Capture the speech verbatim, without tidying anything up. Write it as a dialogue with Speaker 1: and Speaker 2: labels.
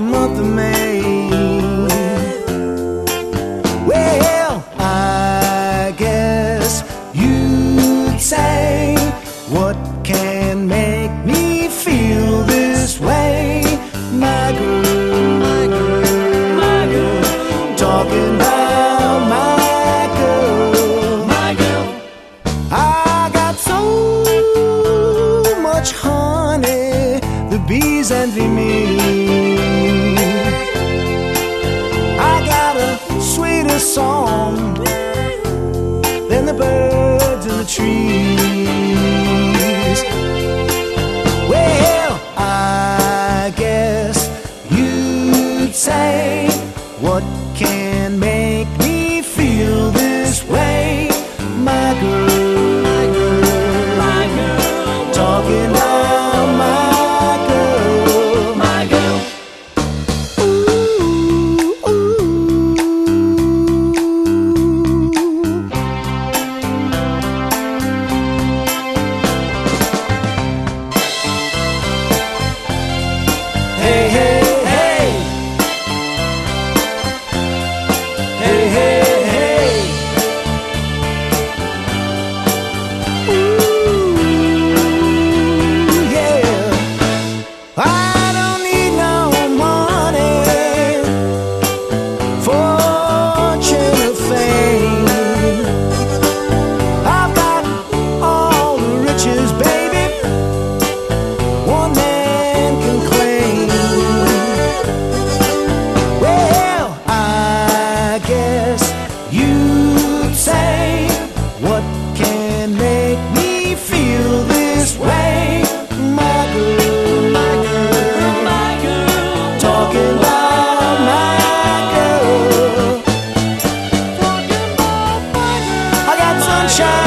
Speaker 1: month of May. Well, I guess you'd say, what can make me feel this way? My girl, my girl, my girl, talking about my girl, my girl. I got so much honey, the bees envy me. I got a sweeter song than the birds in the trees. Well, I guess you'd say, what can make me feel this way? My girl, my girl, my girl, talking about my girl, my girl. Ooh, ooh. Hey, hey, hey. Hey, hey, hey. Ooh, yeah. I don't need no money, fortune or fame. I've got all the riches, baby, one man can claim. Well, I guess you'd say, what can make me feel this way? My girl, my girl, my girl, talking about my girl. I got sunshine